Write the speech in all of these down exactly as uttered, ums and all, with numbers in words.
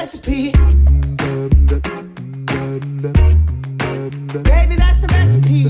recipe. Baby, that's the recipe.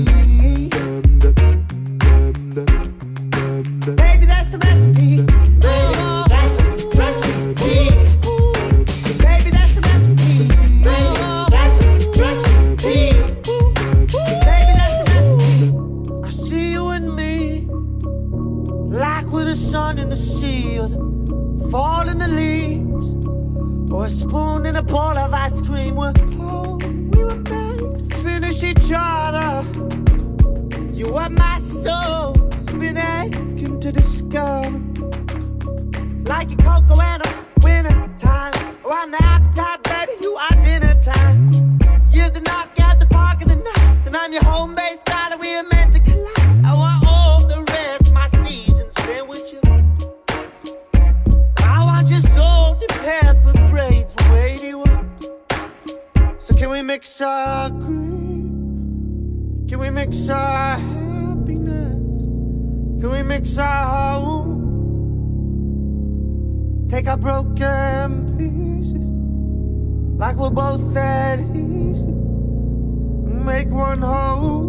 Baby, that's the recipe. Baby, that's the recipe. Baby, that's the recipe. Baby, that's the recipe. Baby, that's the recipe. I see you and me, like with the sun in the sea, or the fall in the leaves, or a spoon in a bowl of ice cream. We're, oh, we were made to finish each other. You were my soul, it's been aching to discover. Like a cocoa and a winter time, or I'm the appetite, baby, you are dinner time. You're the knockout, the park of the night, and I'm your home base darling, we are meant to collide. I want all the rest of my season spent with you. I want your salt and pepper braids from eighty-one. So can we mix our grief? Can we mix our happiness? Can we mix our home? Take our broken pieces, like we're both that easy, and make one whole.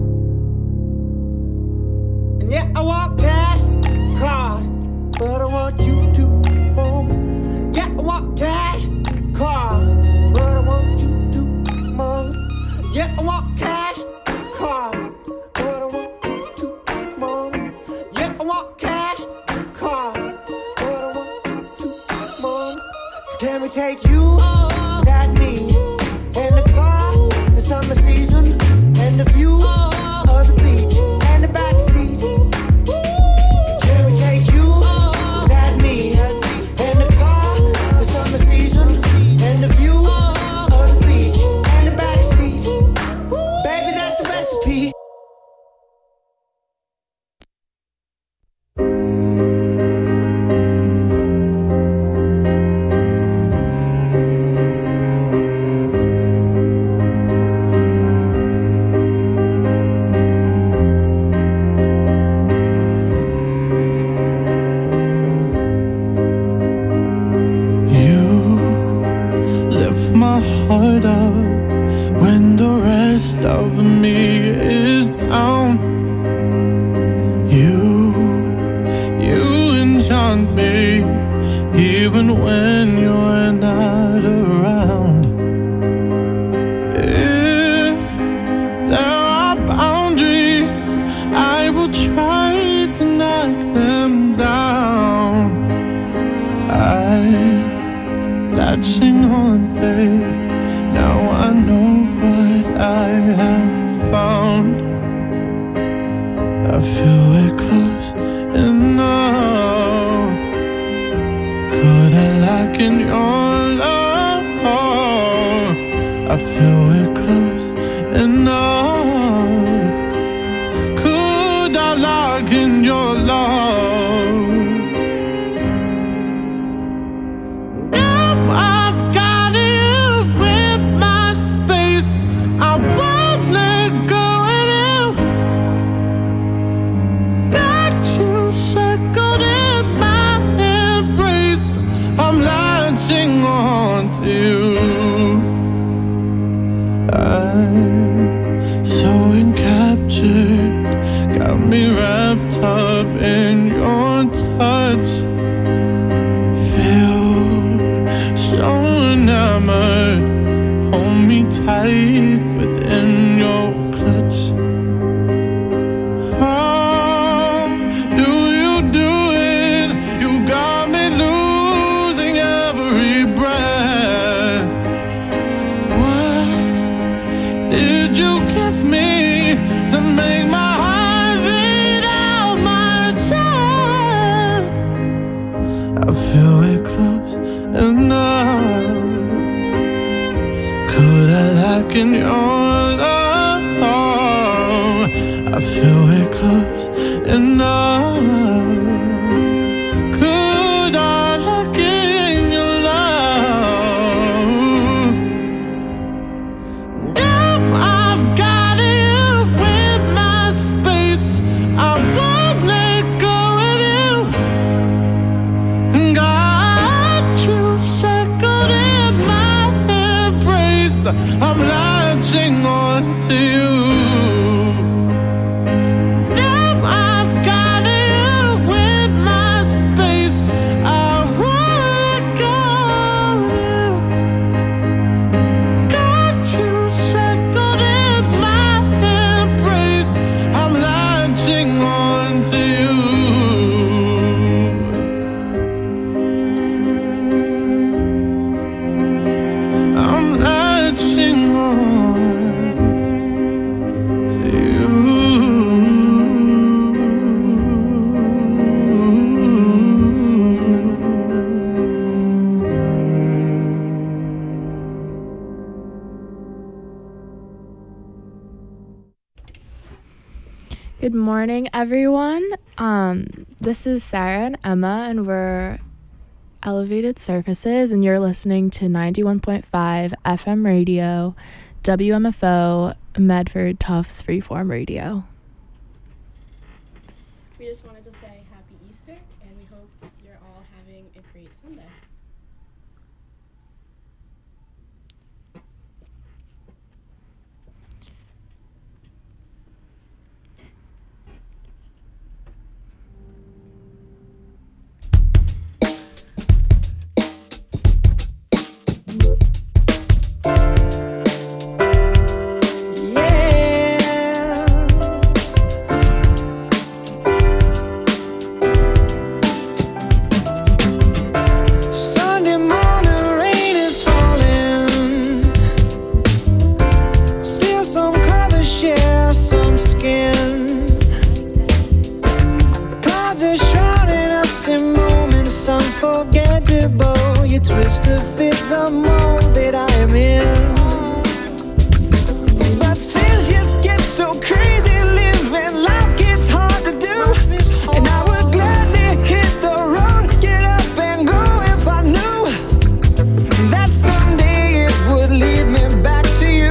And yeah, I want cash, cars, but I want you to move. Yeah, I want cash, cars, but I want you to move. Yeah, I want cash, cars, but I want you to move. Yeah, I want cash, cars, but I want you to move. So can we take you, that me, and the car, the summer season, and the view of the beach, and the backseat? Can we take you, that me, and the car, the summer season, and the view of the beach, and the backseat? Baby, that's the recipe. My heart up when the rest of me is down. You, you enchant me even when you're not around. If there are boundaries, I will try to knock them down. I'm latching on, babe. Now I know what I have found. I feel it close enough. Could I lock in your love? I feel it close enough. Could I lock in your love? On to you. I'm so encaptured, got me wrapped up in your touch. Feel so enamored, hold me tight within your clutch. How do you do it? You got me losing every breath. What did you give me to make my heart beat out my chest? I feel it close enough. Could I lock in your love? I feel it close enough. Could I lock in your love? Yeah, I've got you with my space. I won't let go of you. Got you circled in I'm latching on to you. Now I've got you with my space. I wanna go you. Got you shackled in my embrace. I'm latching on to you. I'm latching on to you. Good morning, everyone. Um, this is Sarah and Emma, and we're Elevated Surfaces, and you're listening to ninety-one point five F M radio, W M F O, Medford Tufts Freeform Radio. We just wanted to say happy Easter, and we hope you're all having a great Sunday. Sunday morning rain is falling. Still some colors share some skin. Clouds are shrouding us in moments unforgettable. You twist to fit the mold that I am in. But things just get so crazy living. Life gets hard to do. And I would gladly hit the road, get up and go if I knew that someday it would lead me back to you.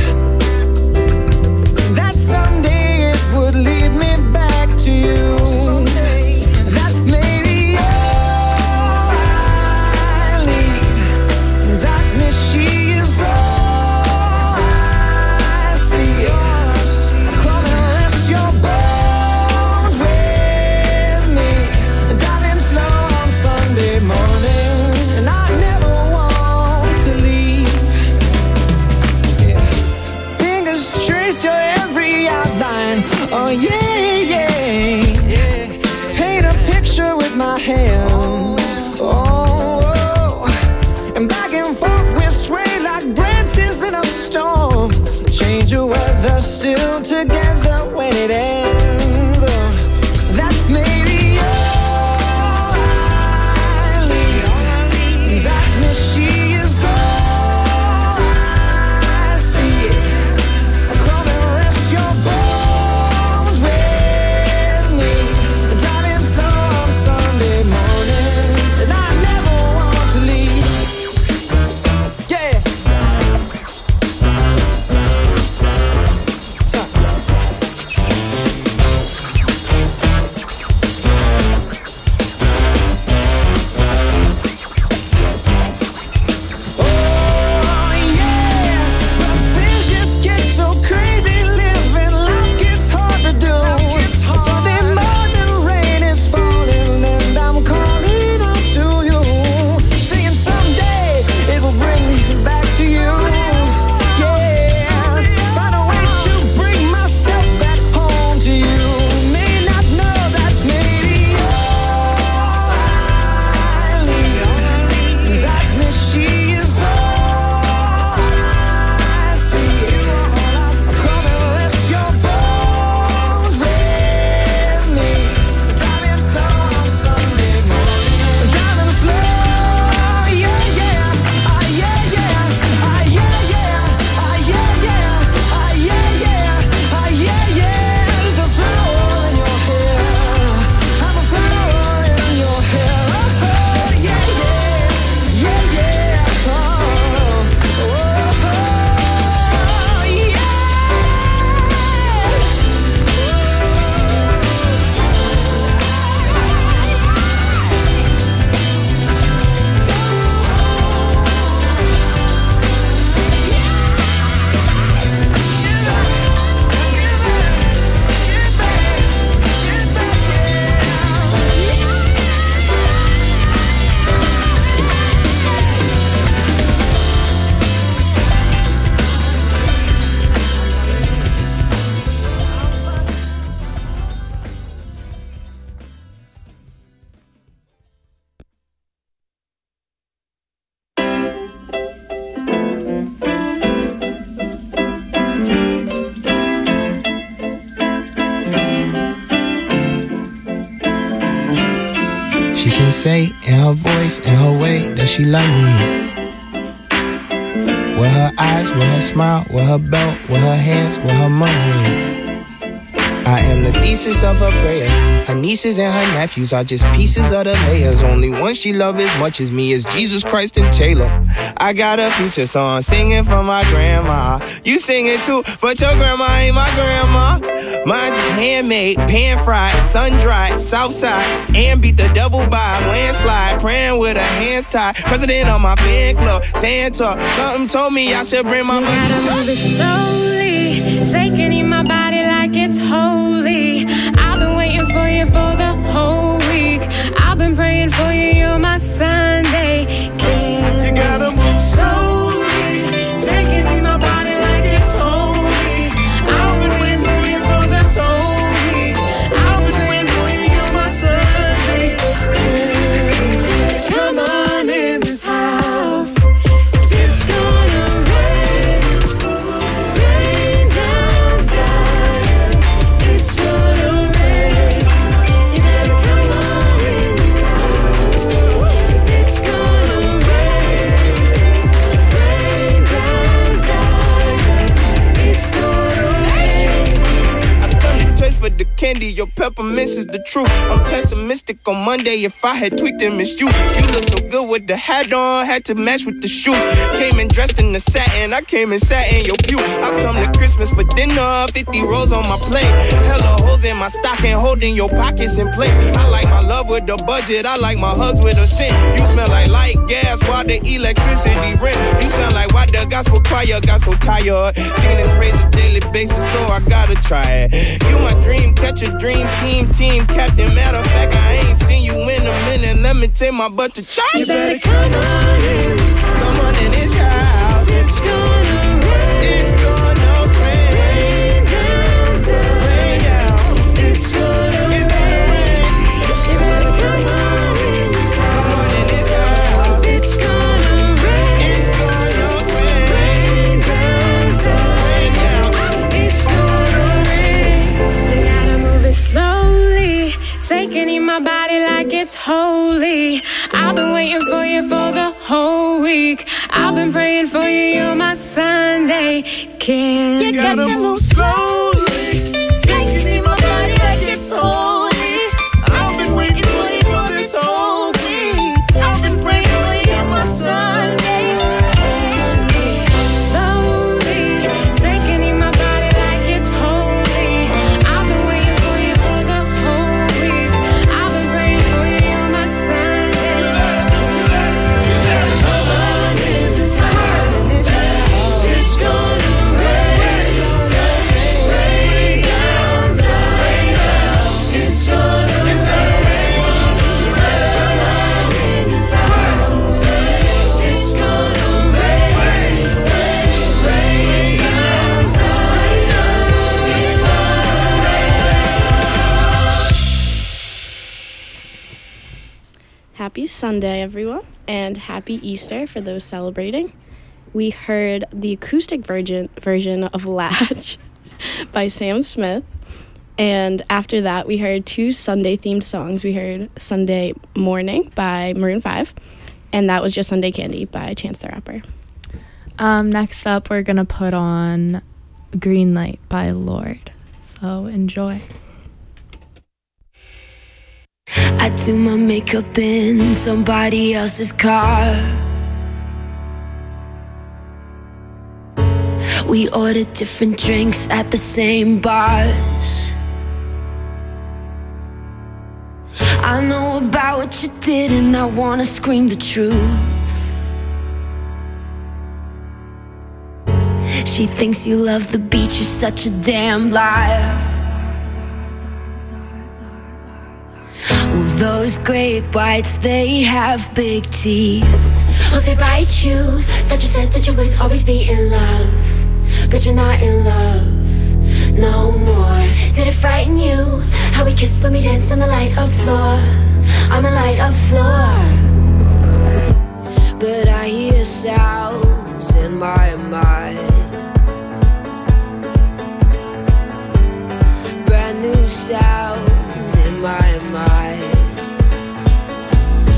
That someday it would lead me back to you. That maybe all I need. Darkness, she is all I see. Come and rest your bones with me. Driving slow on Sunday morning, and I never want to leave. Yeah. Fingers trace your every outline. Oh yeah, yeah. Paint a picture with my hands. Oh, oh. And back and forth we sway like branches in a storm. Change your weather, still together when it ends. Oh, that may be all I need. Darkness, she is all I see. Come and rest your bones with me. Driving slow on Sunday morning, and I never want to leave. Yeah. say in her voice, in her way, that she love me. With her eyes, with her smile, with her belt, with her hands, with her money. I am the thesis of her prayers. Her nieces and her nephews are just pieces of the layers. Only one she love as much as me is Jesus Christ and Taylor. I got a future song singing for my grandma. You sing it too, but your grandma ain't my grandma. Mine's is handmade, pan-fried, sun-dried, southside, and beat the devil by a landslide. Praying with her hands tied. President of my fan club, Santa. Something told me I should bring my money to move it slowly, taking in my body like it's holy. I've been waiting for you for the whole week. I've been praying for you, you're my Sunday candy. You gotta move slowly, taking in my body like it's holy. I've been waiting for you for this whole week. I've been waiting for you, you're my Sunday candy. Come on in this house. It's gonna rain, rain down time. It's gonna rain. You better come on in this house. It's gonna rain, rain down time. It's gonna rain. I come to church for the candy, your peppermints is the truth. I'm pessimistic on Monday, if I had tweaked them, it's you. You look so good with the hat on, had to match with the shoes. Came in dressed in the satin, I came and sat in your pew. I come to Christmas for dinner, fifty rolls on my plate. Hella holes in my stocking, holding your pockets in place. I like my love with the budget, I like my hugs with a cent. You smell like light gas, while the electricity rent. You sound like why the gospel choir got so tired. Singing this praise on a daily basis, so I gotta try it. You my dream catcher, dream team, team captain. Matter of fact, I ain't seen you in a minute. Let me take my butt to church. You better come on in. Come on in this house. It's gonna rain. It's gonna rain. Rain down time. Rain down. It's gonna It's gonna rain. You better come on in this Come on house. in this house. It's gonna rain. It's gonna rain. Rain down time. Rain down. It's gonna rain. You gotta move it slowly, taking in my body like it's holy. I've been waiting for you for the whole week. I've been praying for you, you're my Sunday candy. You gotta move slowly, taking in my body like it's holy. I've been waiting for you for this whole week. I've been praying for you, you're my Sunday candy. Slowly, taking in my body like it's holy. I've been waiting for you for the whole week. I've been praying for you, you're my Sunday candy. Come on in this house. It's gonna rain, rain down time. It's gonna rain. Come on in this house. It's gonna rain, rain down time. It's gonna rain. Happy Sunday, everyone, and happy Easter for those celebrating. We heard the acoustic version version of Latch by Sam Smith, and after that we heard two Sunday-themed songs. We heard Sunday Morning by Maroon five, and that was just Sunday Candy by Chance the Rapper. Um, next up, we're gonna put on Green Light by Lorde. So enjoy. I do my makeup in somebody else's car. We order different drinks at the same bars. I know about what you did and I wanna scream the truth. She thinks you love the beach, you're such a damn liar. Oh, those great whites, they have big teeth. Oh, they bite you. Thought you said that you would always be in love, but you're not in love no more. Did it frighten you how we kissed when we danced on the light of floor, on the light of floor? But I hear sounds in my mind, brand new sounds in my mind.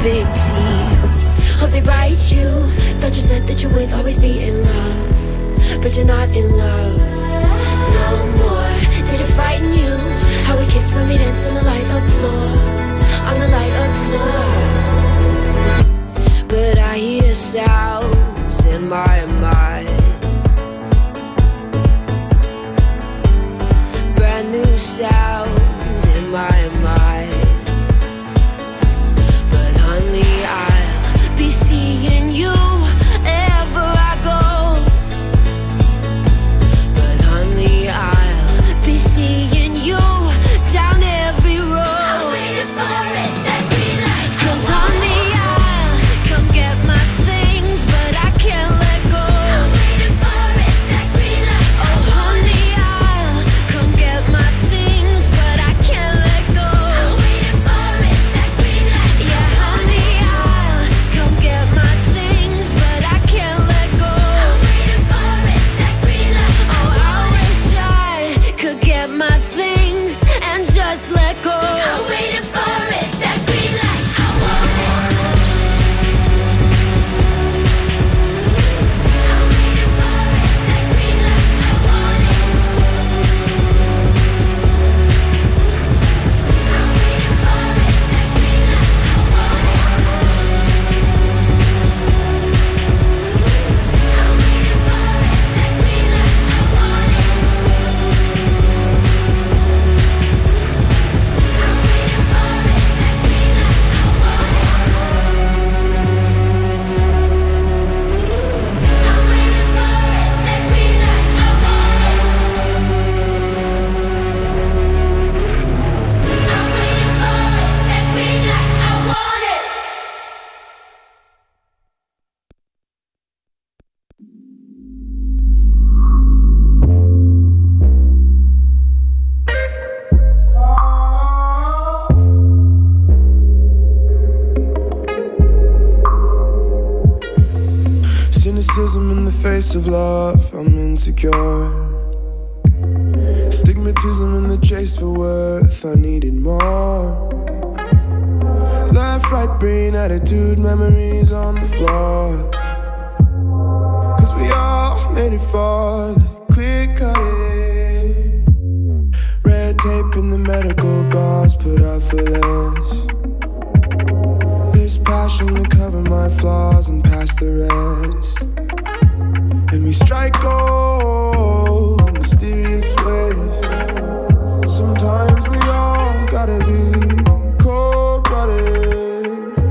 big teeth. Oh, they bite you. Thought you said that you would always be in love, but you're not in love no more. Did it frighten you how we kissed when we danced on the light up floor, on the light up floor? But I hear sounds in my mind, brand new sounds in my mind. But honey, I'll be seeing you ever I go. But honey, I'll be seeing you down every road. I'm waiting for it, that green light. 'Cause honey, I'll come get my things, but I can't let go. I'm waiting for it, that green light. Oh honey, I'll come get my things, but I can't let go. I'm waiting for it, that green light. Yeah, honey, I'll come get my things, but I can't let go. I'm waiting for it, that green light. Oh, I wish I could get my things and just let go. I'm waiting for it, that green light. I want it. I'm waiting for it, that green light. I want it. I'm waiting for it, that green light. I want it. I'm waiting for it, that green light. I want it. I'm waiting for it, that green light. I want it. I'm waiting for it, that green light. I want it. I'm waiting for it, that green light. I want it. Cynicism in the face of love, I'm insecure. Stigmatism in the chase for worth, I needed more. Left, right, brain, attitude, memories on the floor. 'Cause we all made it for the clear cutting. Red tape in the medical gauze, put out for less. This passion to cover my flaws and past the rest. And we strike gold in mysterious ways. Sometimes we all gotta be cold-blooded.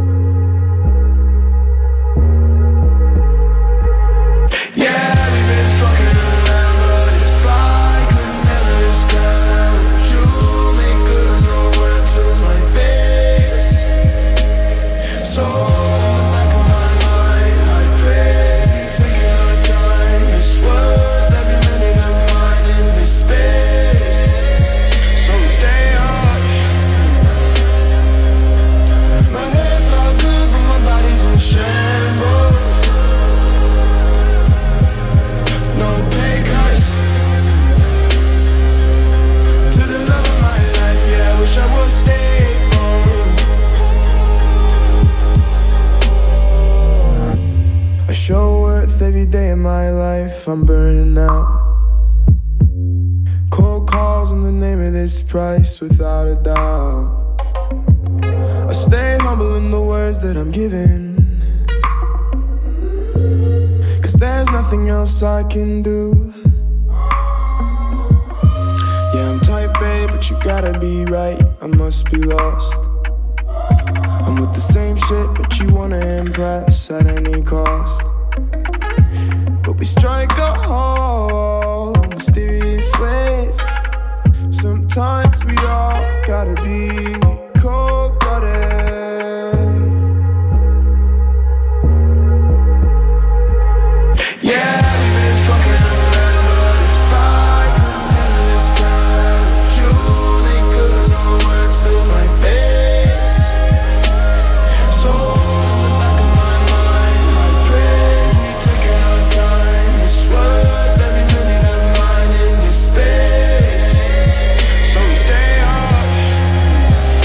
Yeah, we've been fucking around, but if I could never stand, would you make good on your word to my face? So back on my mind, I pray we taking our time. It's worth every minute of mine in this space. So we stay up. My head's all good, but my body's in shambles. No pay cuts to the love of my life. Yeah, I wish I would stay home. I show worth every day of my life. I'm burning out. Cold calls in the name of this price, without a doubt. I stay humble in the words that I'm giving. 'Cause there's nothing else I can do. Yeah, I'm tight, babe, but you gotta be right. I must be lost. I'm with the same shit, but you wanna impress at any cost. But we strike a hole in mysterious ways. Sometimes we all gotta be cold-blooded. Yeah, we've been fucking around, but if I could never stand, would you make good on your word to my face? So in the back of my mind, I pray we taking our time. It's worth every minute of mine in this space. So we stay up.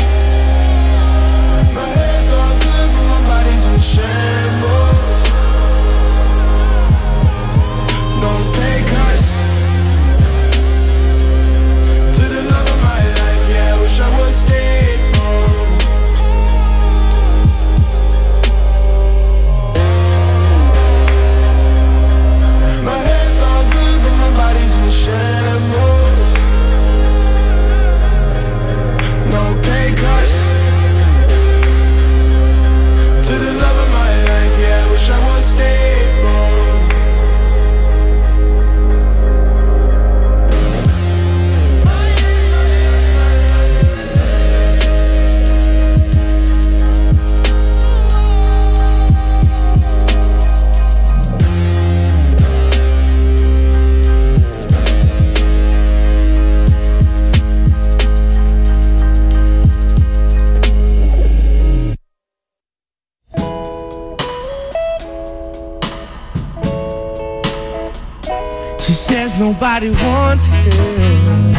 says nobody wants him,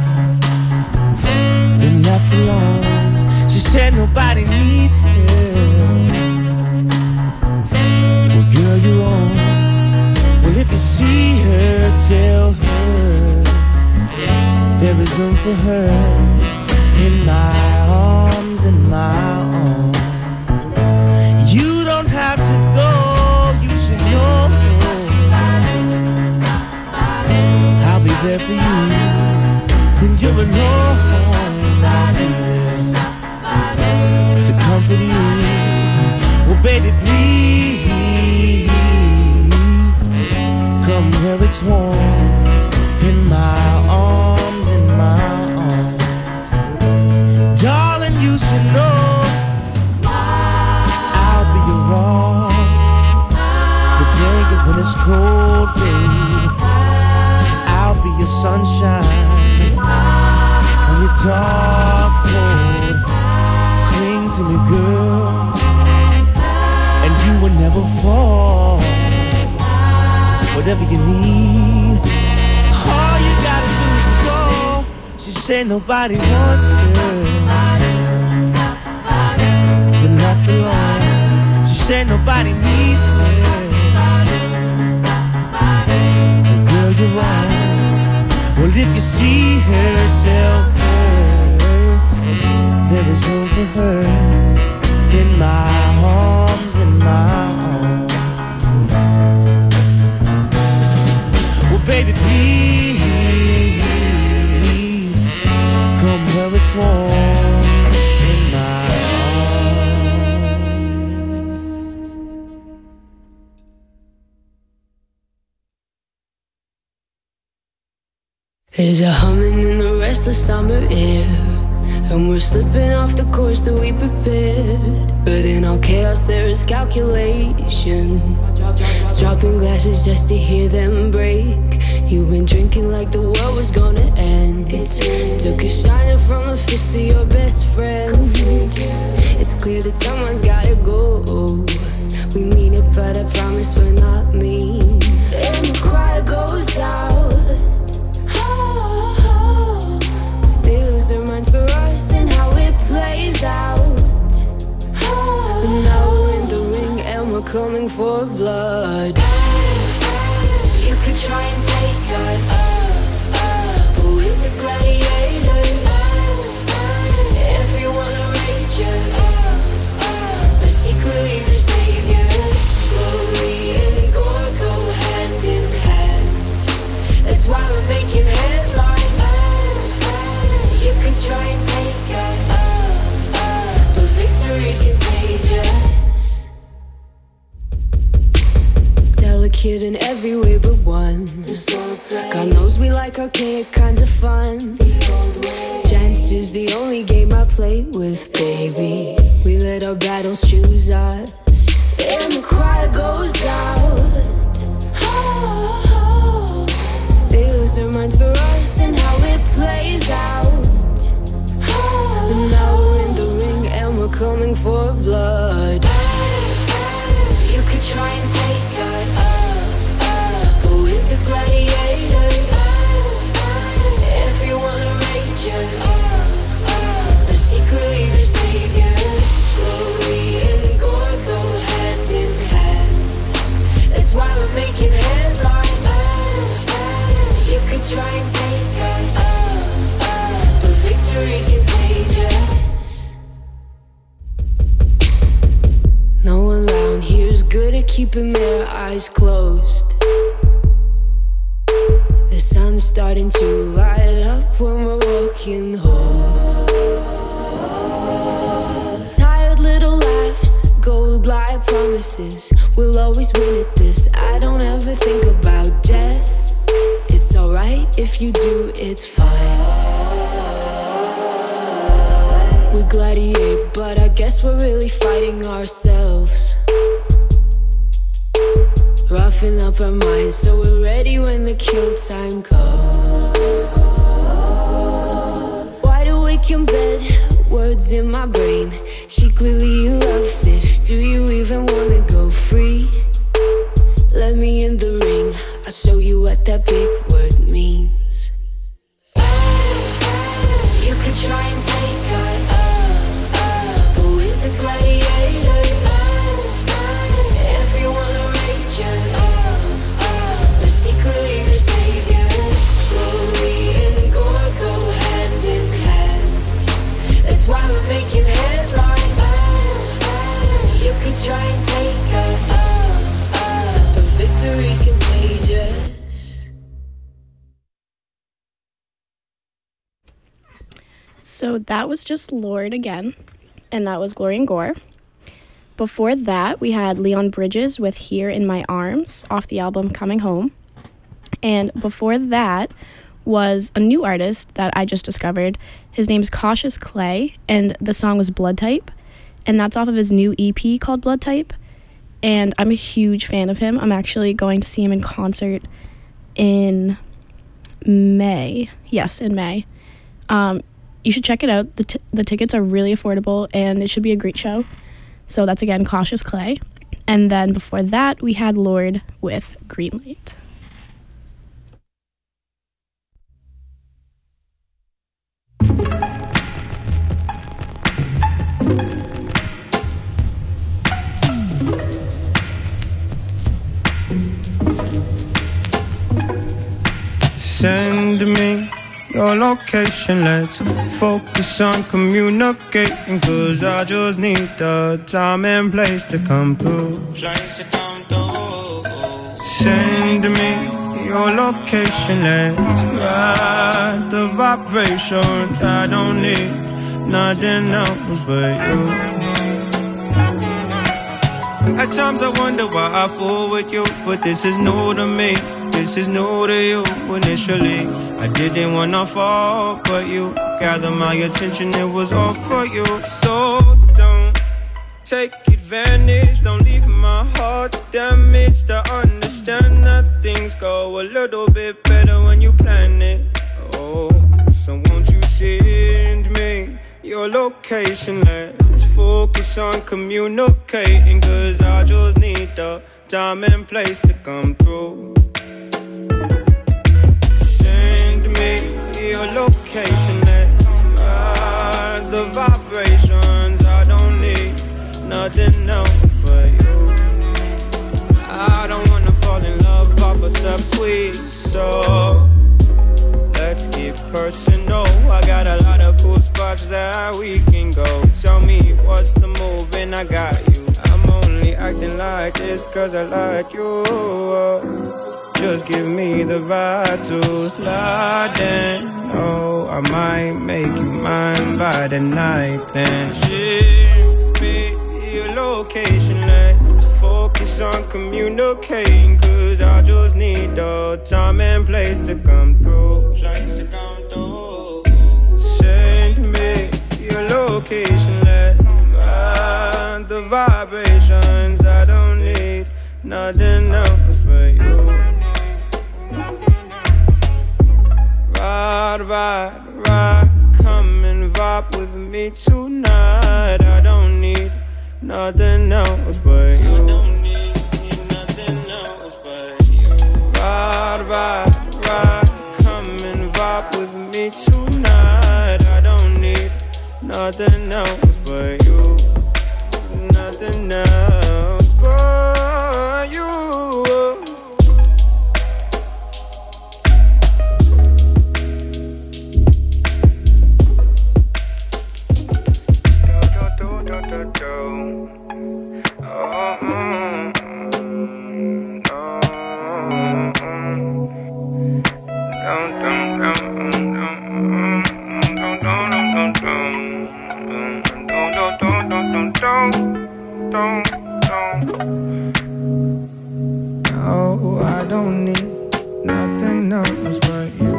been left alone. She said nobody needs him. Well, girl, you're wrong. Well, if you see her, tell her there is room for her in my arms, in my arms. You don't have to go, you should know I'll be there for you. When you're alone, I'll be there to comfort you. Well, baby, please come where it's warm, in my arms, in my arms. Darling, you should know I'll be your arm, your blanket when it's cold, babe. I'll be your sunshine when you're dark, cold. Cling to me, girl, and you will never fall. Whatever you need, all you gotta do is call. She said nobody wants her, been left alone. She said nobody needs her. But girl, you're wrong. Well, if you see her, tell her there is room for her in my arms, in my arms. Well, baby, please come where it's warm, in my There's a humming in the restless summer air, and we're slipping off the course that we prepared. But in all chaos there is calculation, dropping glasses just to hear them break. You've been drinking like the world was gonna end. Took a shiner from the fist of your best friend. It's clear that someone's gotta go. We mean it, but I promise we're not mean. And the cry goes out. Their minds for us and how it plays out. And now we're in the ring and we're coming for blood. You could try and take us, but with the gladiators, everyone a rager, but secretly the saviors. Glory and gore go hand in hand. That's why we're making headlines. You could try and take us, but victory's contagious. Delicate in every way but one. God knows we like archaic kinds of fun. Chance is the only game I play with, baby. We let our battles choose us, and the cry goes out. They lose their minds for us and how it plays out. And now we're in the ring and we're coming for blood. You could try and take us, but with the gladiators, everyone a rager, but secretly the saviors. Glory and gore go hand in hand. That's why we're making headlines. You could try and take us, but victory's contagious. No one round here's good at keeping their eyes closed. The sun's starting to light up when we're walking home. Tired little laughs, gold-like promises. We'll always win at this. I don't ever think about death. It's alright if you do, it's fine. We gladiate, but I guess we're really fighting ourselves. Roughing up our minds so we're ready when the kill time comes. Wide awake in bed, words in my brain. Secretly you love this, do you even wanna go free? Let me in the ring, I'll show you what that big word try and take us, but victory's contagious. So that was just Lord again, and that was Gloria and Gore. Before that, we had Leon Bridges with Here in My Arms off the album Coming Home. And before that was a new artist that I just discovered. His name's Cautious Clay, and the song was Blood Type. And that's off of his new E P called Blood Type. And I'm a huge fan of him. I'm actually going to see him in concert in May. Yes, in May. Um, you should check it out. The, t- the tickets are really affordable, and it should be a great show. So that's, again, Cautious Clay. And then before that, we had Lord with Green Light. Send me your location, let's focus on communicating, cause I just need the time and place to come through. Send me your location, let's ride the vibrations. I don't need nothing else but you. At times I wonder why I fool with you, but this is new to me. This is new to you. Initially, I didn't wanna fall, but you gathered my attention, it was all for you. So don't take advantage, don't leave my heart damaged. I understand that things go a little bit better when you plan it. Oh, so won't you send me your location? Let's focus on communicating, cause I just need the time and place to come through. Your location, let's ride the vibrations. I don't need nothing else but you. I don't wanna fall in love off a subtweet, so let's get personal. I got a lot of cool spots that we can go. Tell me what's the move and I got you. I'm only acting like this cause I like you. Just give me the vibe to slide in. Oh, I might make you mine by the night then. Ship me your location, let's focus on communicating, cause I just need the time and place to come through. Send me your location, let's ride the vibrations. I don't need nothing else but you. Ride, ride, ride, come and vibe with me tonight. I don't need nothing else but you. I don't need nothing else but you. Ride, ride, ride, come and vibe with me tonight. I don't need nothing else but you. Nothing else but you. Oh, I don't need nothing else but you.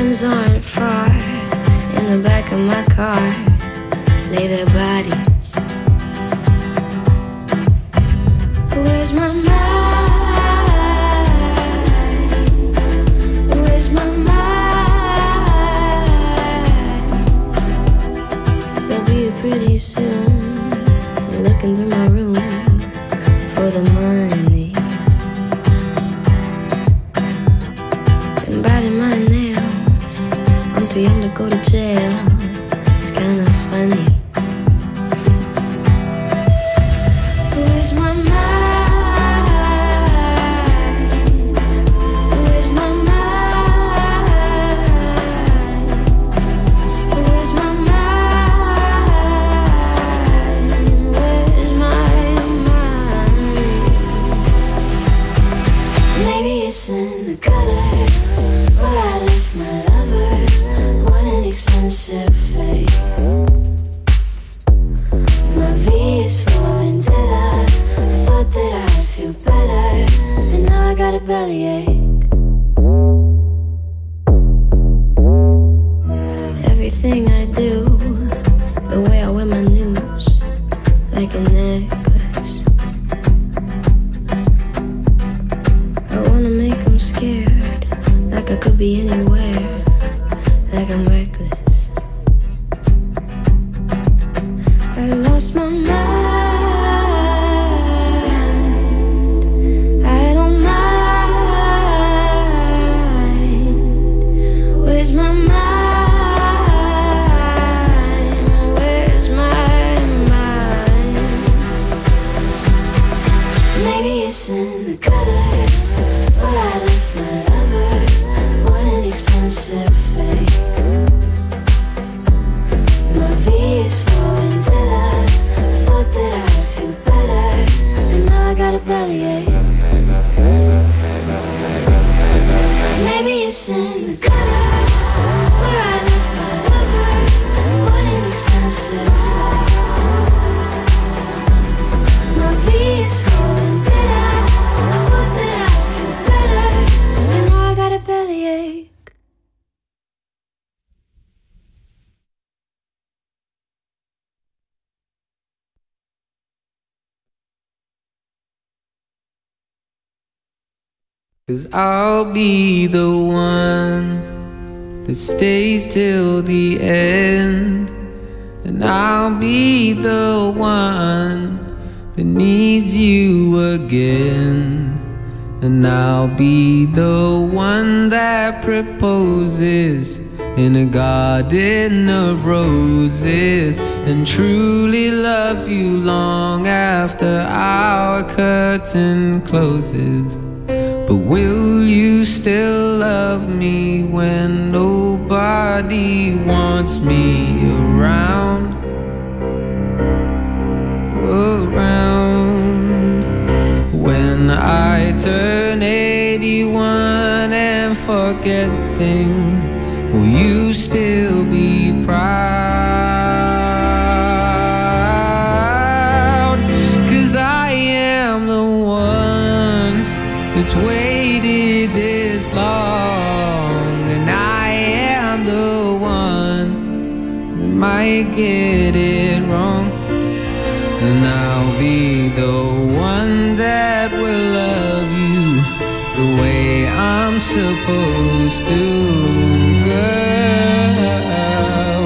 friends aren't far. In the back of my car lay their bodies. Where's my mind? Where's my mind? They'll be here pretty soon, looking through my room for the money and biting my nails. I'm too young to go to jail. It's kinda funny. Where's my mind? Where's my mind? Where's my mind? Where's my mind? Maybe it's in the gutter where I left my lover. What an expensive fate. My V is for vendetta. I thought that I'd feel better, and now I got a bellyache. Everything I do, the way I wear my news, like a necklace. I wanna make them scared, like I could be anywhere, like I'm reckless. I lost my mind. I don't mind. Where's my mind? Where's my mind? Maybe it's in the gutter where I left my lover. What an expensive fate. My V is for vendetta. I thought that I'd feel better, and now I got a bellyache. Maybe it's in the gutter where I left my lover. What an expensive flight. My V is for vendetta. I thought that I'd feel better, and now I got a bellyache. Cause I'll be the one that stays till the end, and I'll be the one that needs you again, and I'll be the one that proposes in a garden of roses, and truly loves you long after our curtain closes. But will you still love me when nobody wants me around? Around. When I turn eighty-one and forget things, will you still be proud? Cause I am the one that's waited this long, and I am the one that might get it wrong, and I'll be the one that will love you the way I'm supposed to, girl.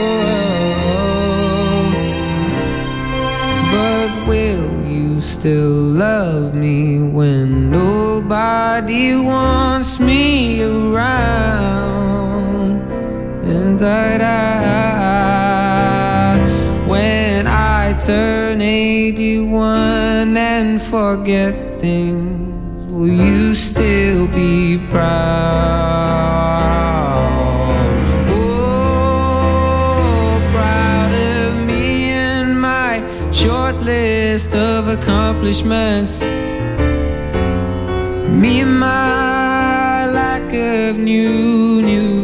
But will you still love me when nobody wants me around? And I, I, when I turn eighty-one and forget things, will you still be proud? Oh, proud of me and my short list of accomplishments, me and my lack of new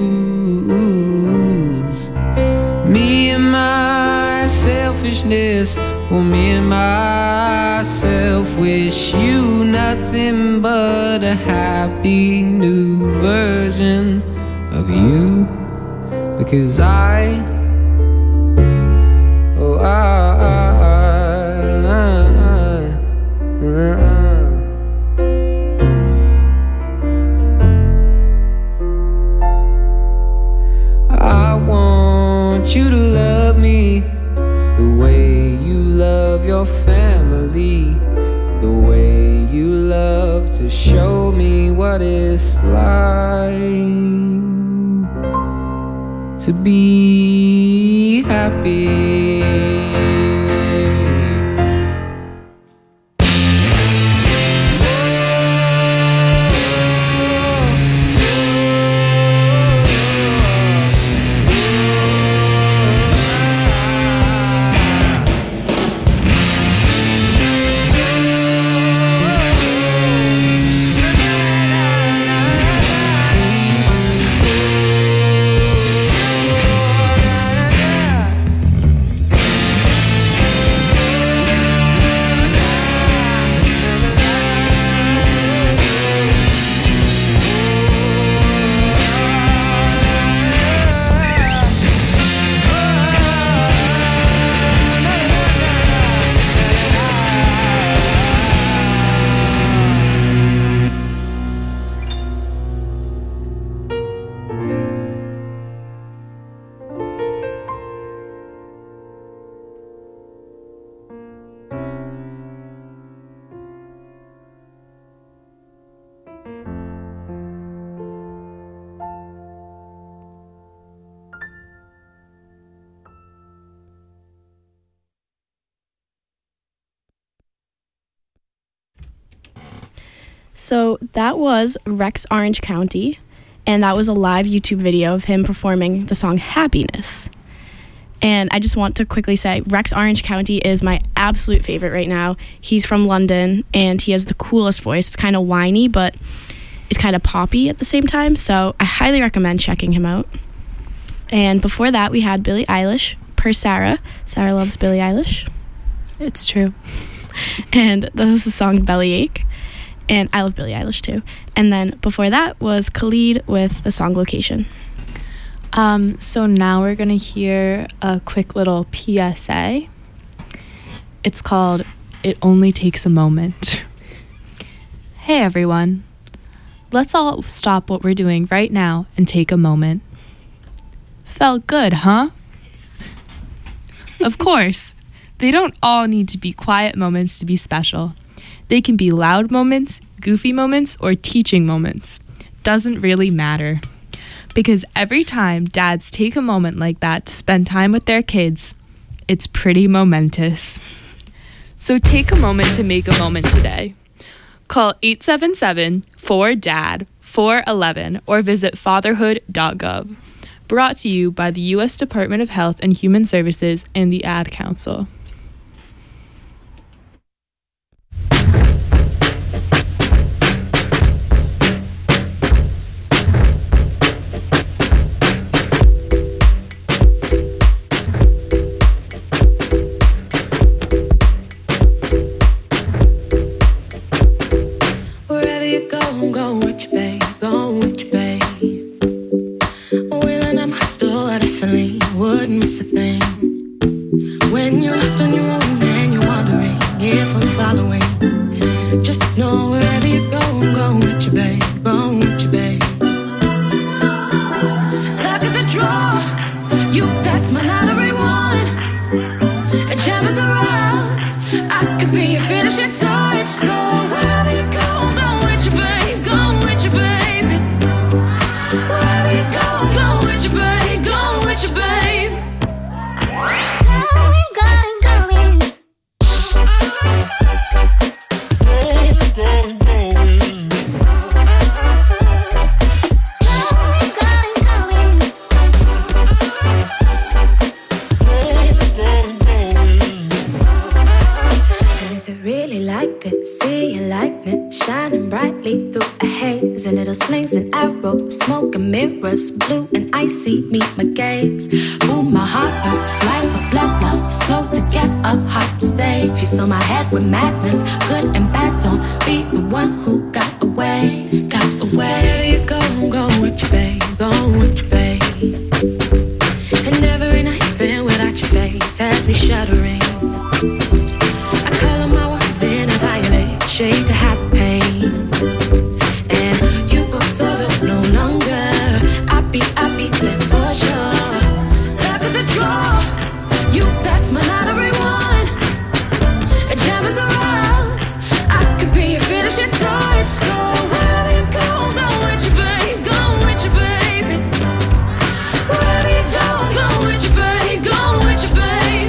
news, me and my selfishness. Well, me and myself wish you nothing but a happy new version of you, because I, oh I, I, I, I, I want you to love me the way you love your family, the way you love to show me what it's like to be happy. So that was Rex Orange County, and that was a live YouTube video of him performing the song Happiness. And I just want to quickly say, Rex Orange County is my absolute favorite right now. He's from London, and he has the coolest voice. It's kind of whiny, but it's kind of poppy at the same time, so I highly recommend checking him out. And before that, we had Billie Eilish, per Sarah. Sarah loves Billie Eilish. It's true. And that was the song Bellyache. And I love Billie Eilish too. And then before that was Khalid with the song Location. Um, so now we're going to hear a quick little P S A. It's called It Only Takes a Moment. Hey everyone. Let's all stop what we're doing right now and take a moment. Felt good, huh? Of course. They don't all need to be quiet moments to be special. They can be loud moments, goofy moments, or teaching moments. Doesn't really matter. Because every time dads take a moment like that to spend time with their kids, it's pretty momentous. So take a moment to make a moment today. Call eight seven seven, four D A D, four one one or visit fatherhood dot gov. Brought to you by the U S Department of Health and Human Services and the Ad Council. Blue and icy meet my gaze. Boom, my heart bursts like a blood flow. Slow to get up, hard to save. You fill my head with madness, good and bad. Don't be the one who got away, got away. Wherever you go, I'm going with you, babe. Going with me shuddering. I color my words in a violet shade to hide the pain. And you go so that no longer I be, I be there for sure. Look at the draw, you, that's my lottery one. A gem in the rough, I could be your finishing touch. So wherever you go, go with you, babe, go with you, baby. Wherever you go, go with you, babe, go with you, babe.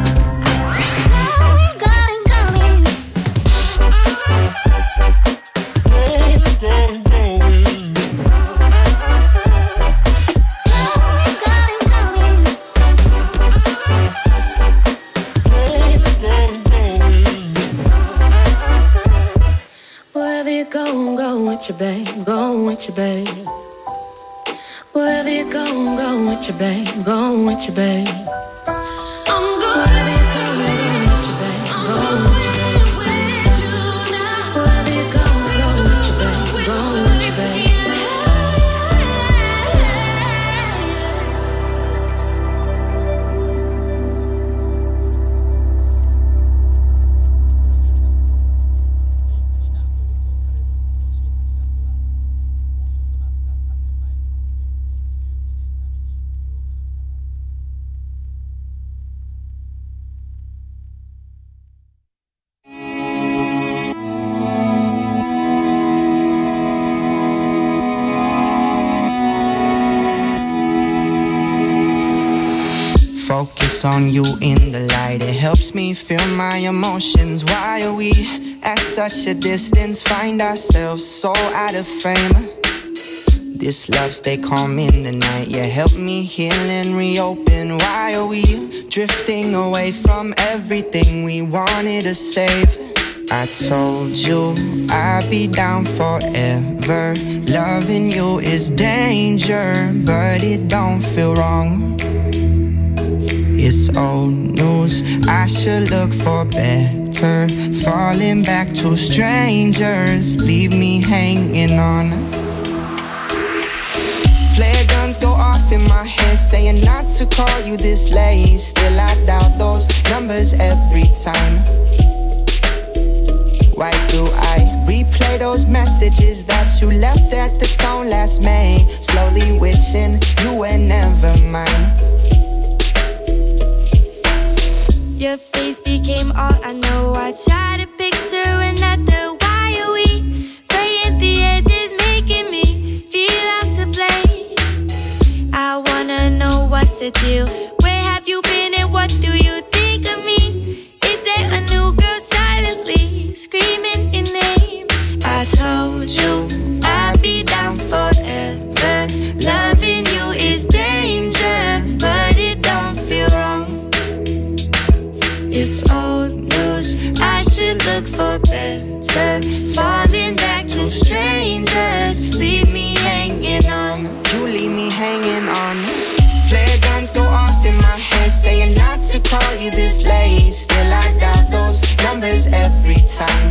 Wherever you go, go with your babe, go with your babe. Wherever you go, go with your babe, go with your babe. I'm going. Wherever you go, go with your babe, go with your babe. Wherever you go, go with your babe, go with your babe. Focus on you in the light, it helps me feel my emotions. Why are we at such a distance? Find ourselves so out of frame. This love stay calm in the night, yeah, help me heal and reopen. Why are we drifting away from everything we wanted to save? I told you I'd be down forever. Loving you is danger, but it don't feel wrong. It's old news, I should look for better. Falling back to strangers, leave me hanging on. Flare guns go off in my head, saying not to call you this late. Still I doubt those numbers every time. Why do I replay those messages that you left at the tone last May? Slowly wishing you were never mine. Your face became all I know. I try to picture another. Why are we fraying the edges, making me feel I'm to blame? I wanna know what's the deal. Where have you been and what do you think of me? Is there a new girl silently screaming your name? I told you I'd be down forever. Loving you is danger, but it don't feel wrong. It's old news, I should look for better. Falling back to strangers, leave me hanging on. You leave me hanging on. Flare guns go off in my head, saying not to call you this late. Still I doubt those numbers every time.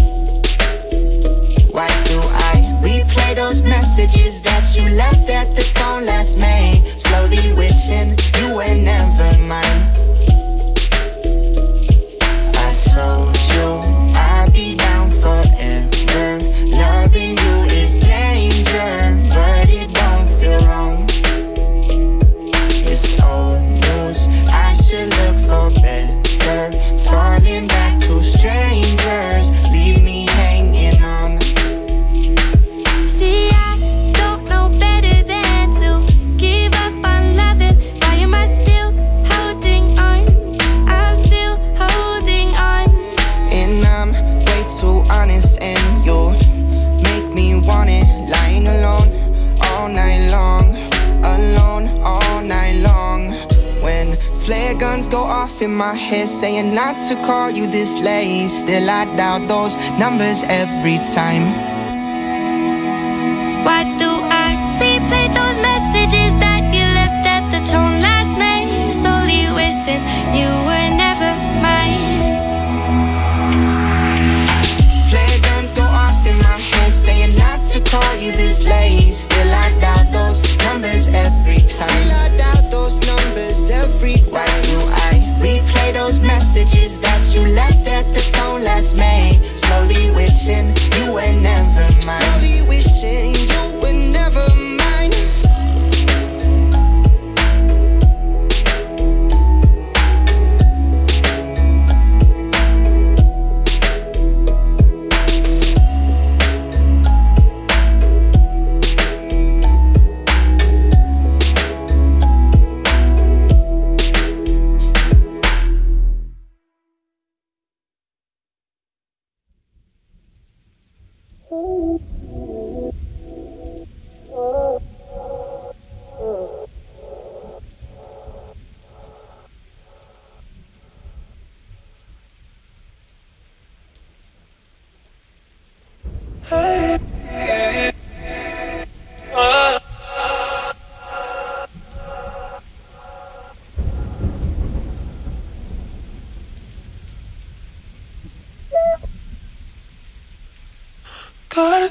Why do I replay those messages that you left at the tone last May? Slowly wishing you were never mine. I told you I'd be down forever. Loving you is danger, but it don't feel wrong. It's old news, I should look for better. Falling back to strangers, leave me hanging on. See, I don't know better than to give up on loving. Why am I still holding on? I'm still holding on. And I'm way too honest, and you make me want it. Lying alone all night long, alone all night long. When flare guns go off in my head, saying not to call you this late. Still I doubt those numbers every time. Why do I replay those messages that you left at the tone last May? Slowly wishing you were never mine. Flare guns go off in my head, saying not to call you this late. Still I doubt those numbers every time. Still I doubt those numbers every time. Why do I replay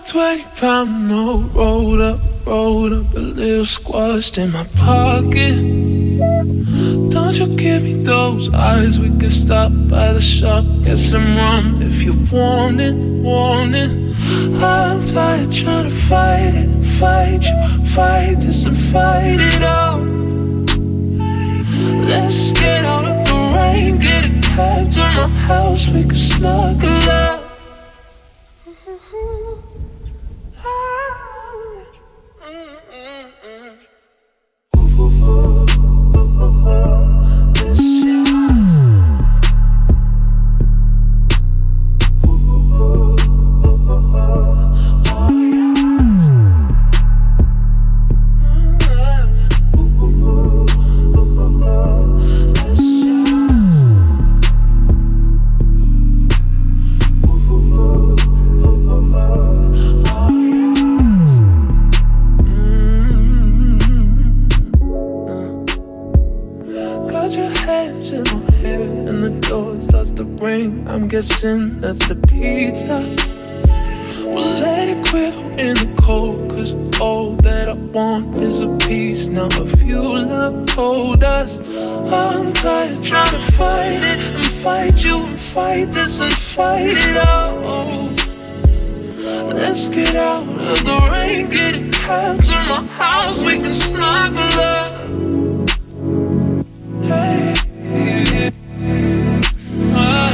twenty pound note rolled up, rolled up, a little squashed in my pocket. Don't you give me those eyes, we could stop by the shop, get some rum if you want it, want it. I'm tired trying to fight it, fight you, fight this and fight it out. Let's get out of the rain, get a cab to my house, we can snuggle up. Guessing that's the pizza. We'll let it quiver in the cold, cause all that I want is a piece. Now if you love told us, I'm tired trying to fight it and fight you and fight this and fight it out. Let's get out of the rain, get a cab to my house, we can snuggle up. Hey, hey, uh,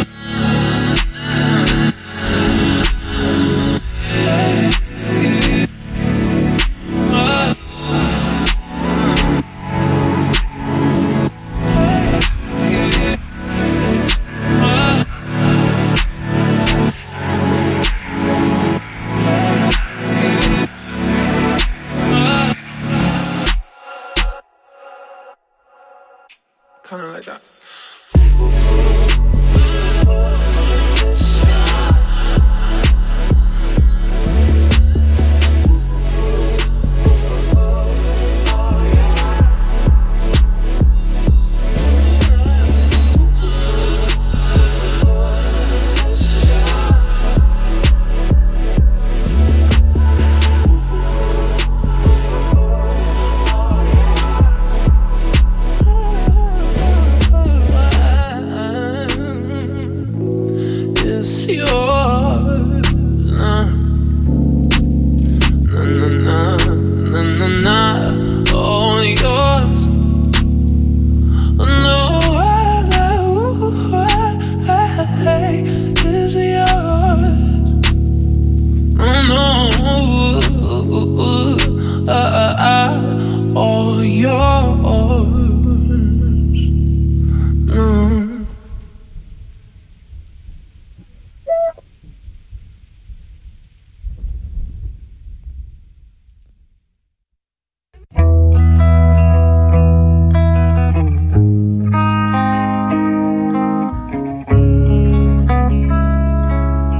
kinda like that.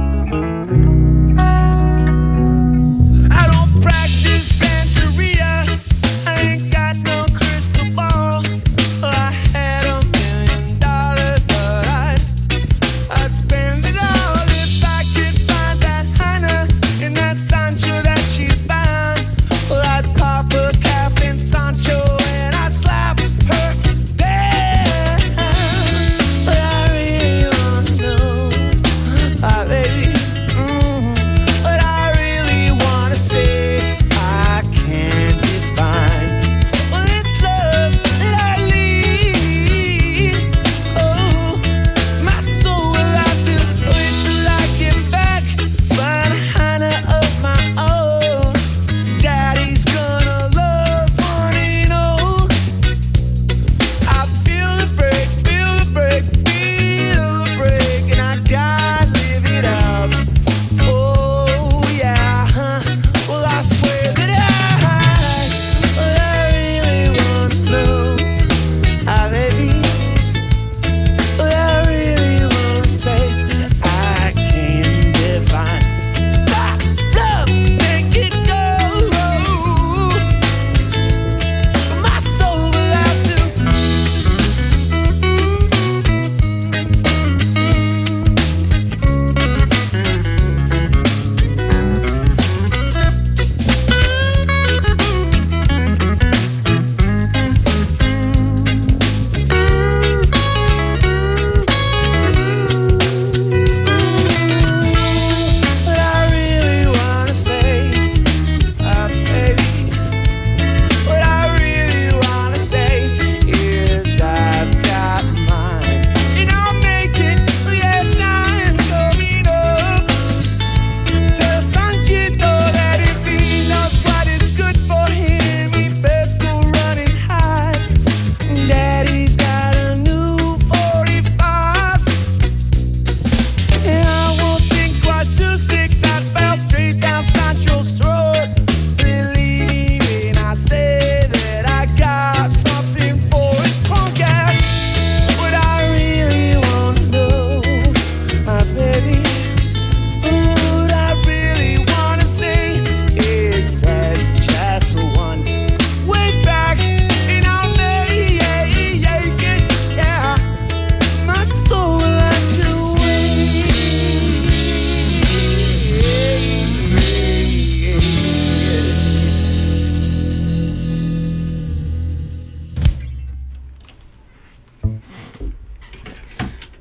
I don't practice Santeria.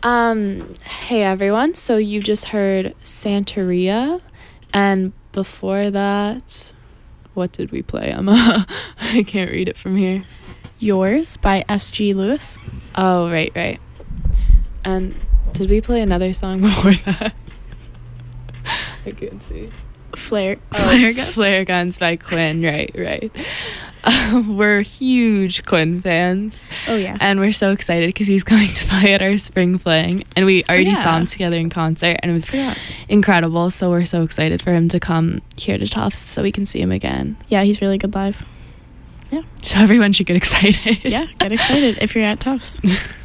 Um, hey everyone. So you just heard Santeria, and before that, what did we play, Emma? I can't read it from here. Yours by S G Lewis. Oh, right, right. And did we play another song before that? I can't see. Flare, Oh, Flare Guns. Flare Guns by Quinn, right, right. Uh, we're huge Quinn fans. Oh, yeah. And we're so excited because he's coming to play at our spring fling. And we already yeah. saw him together in concert, and it was Yeah. incredible. So we're so excited for him to come here to Tufts so we can see him again. Yeah, he's really good live. Yeah. So everyone should get excited. Yeah, get excited if you're at Tufts.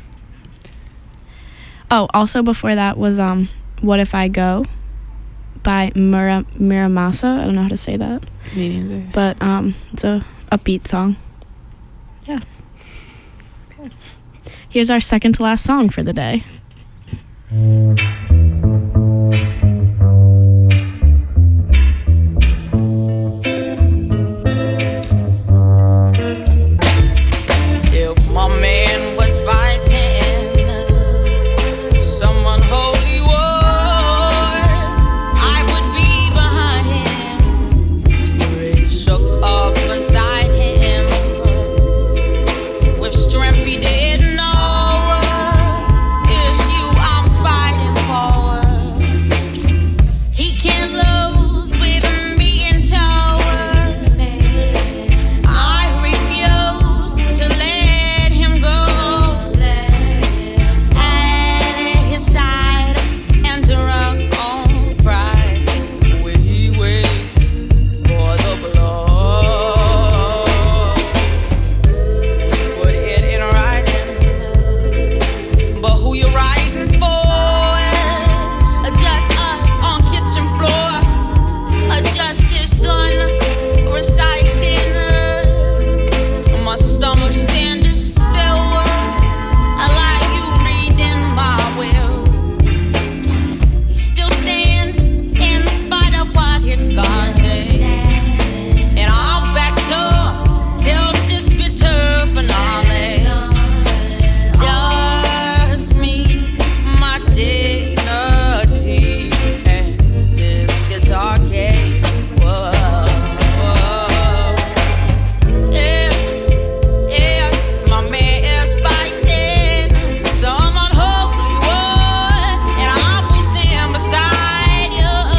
Oh, also before that was um, What If I Go by Mura, Miramasa. I don't know how to say that. Me neither. But um, it's a upbeat song. Yeah. Okay. Here's our second to last song for the day. If my man was fighting someone holy war, I would be behind him, shook off beside him, with strength he didn't know. It's you I'm fighting for. He can't lose with me in tow. I refuse to let him go. At his side and drunk on pride, will he wait for the blow? Put it in writing, but who you writing for? Just us on kitchen floor, a justice done reciting. My stomach standing still. I like you reading my will. He still stands in spite of what his scars say. And I'm back to tell this bitter finale. Just me, my dignity, and this guitar case. Whoa, whoa. If, if my man is fighting some unholy war, and I will stand beside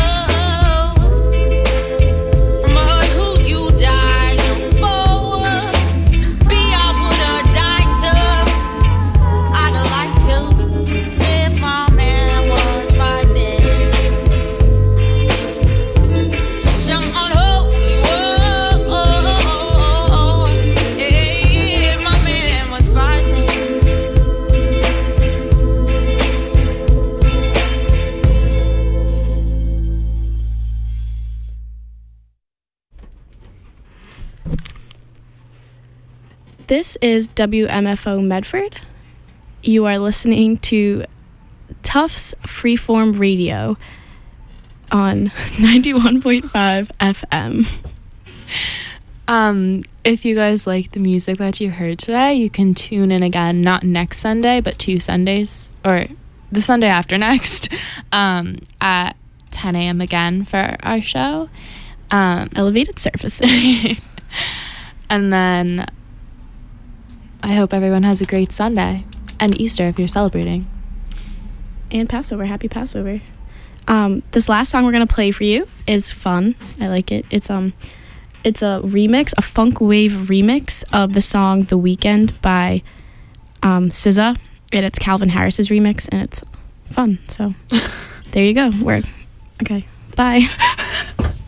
you. But who you dying for? Be I would've died to. I'd like to if my man was fighting some unholy war. If my man was fighting. This is W M F O Medford. You are listening to Tufts Freeform Radio on ninety-one point five F M. Um, if you guys like the music that you heard today, you can tune in again, not next Sunday, but two Sundays, or the Sunday after next, um, at ten a.m. again for our show. Um, Elevated Surfaces. and then I hope everyone has a great Sunday and Easter if you're celebrating. And Passover. Happy Passover. Um, this last song we're gonna play for you is fun. I like it. It's um, it's a remix, a funk wave remix of the song "The Weekend" by um, S Z A, and it's Calvin Harris's remix, and it's fun. So there you go. We're okay. Bye.